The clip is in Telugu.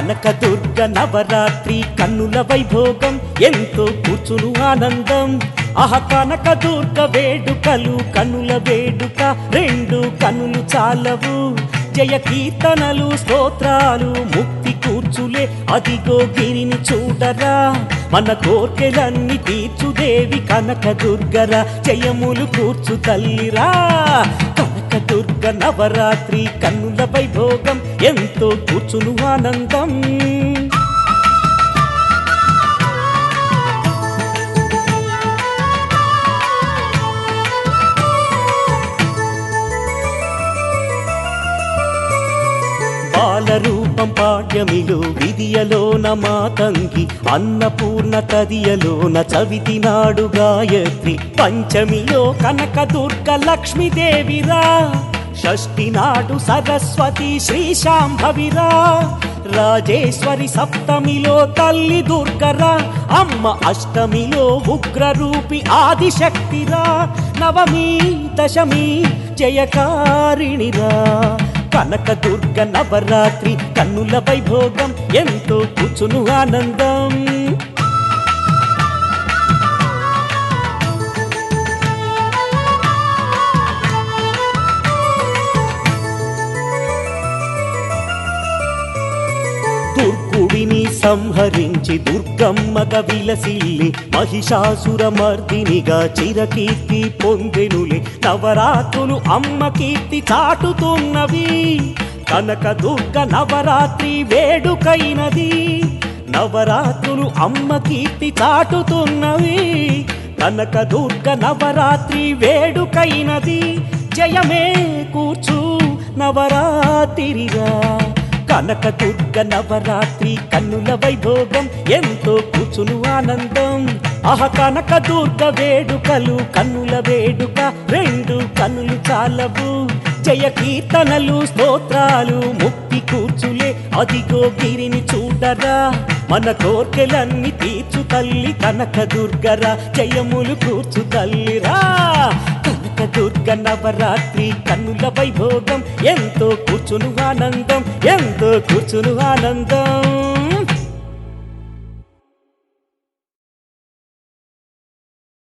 కనకదుర్గ నవరాత్రి కన్నుల వైభోగం ఎంతో కూర్చును ఆనందం కనకదుర్గ వేడుకలు కన్నుల వేడుక రెండు కన్నులు చాలవు జయ కీర్తనలు స్తోత్రాలు ముక్తి కూర్చులే అదిగో గిరిని చూడరా మన కోర్కెలన్నీ తీర్చుదేవి కనకదుర్గరా జయములు కూర్చు తల్లిరా కనకదుర్గ నవరాత్రి కన్నుల వైభోగం ఎంతో కూర్చును ఆనందం బాలరూపం పాడ్యమిలో విధియలోన మాతంగి అన్నపూర్ణ తదియలోన చవితి నాడు గాయత్రి పంచమిలో కనకదుర్గ లక్ష్మీదేవిరా షష్ఠి నాడు సరస్వతి శ్రీశాంభవిరా రాజేశ్వరి సప్తమిలో తల్లి దుర్గరా అమ్మ అష్టమిలో ఉగ్రరూపి ఆదిశక్తిరా నవమి దశమి జయకారిణిరా కనకదుర్గ నవరాత్రి కన్నుల వైభోగం ఎంతో కూర్చును ఆనందం దుర్గుడిని సంహరించి దుర్గమ్మగా విలసిల్లి మహిషాసుర మర్దినిగా చిరకీర్తి పొందెనులే నవరాత్రులు అమ్మ కీర్తి చాటుతున్నవి కనకదుర్గ నవరాత్రి వేడుకైనది నవరాత్రులు అమ్మ కీర్తి చాటుతున్నవి కనకదుర్గ నవరాత్రి వేడుకైనది జయమే కూర్చు నవరాత్రిరా కనకదుర్గ నవరాత్రి కన్నుల వైభోగం ఎంతో కూర్చును ఆనందం కనకదుర్గ వేడుకలు కన్నుల వేడుక రెండు కన్నులు చాలవు జయ కీర్తనలు స్తోత్రాలు ముక్తి కూర్చులే అదిగో గిరిని చూడరా మన కోర్కెలన్నీ తీర్చు తల్లి కనకదుర్గరా జయములు కూర్చు తల్లిరా కనకదుర్గ నవరాత్రి కన్నుల వైభోగం ఎంతో కూర్చును ఆనందం ఎంతో కూర్చును ఆనందం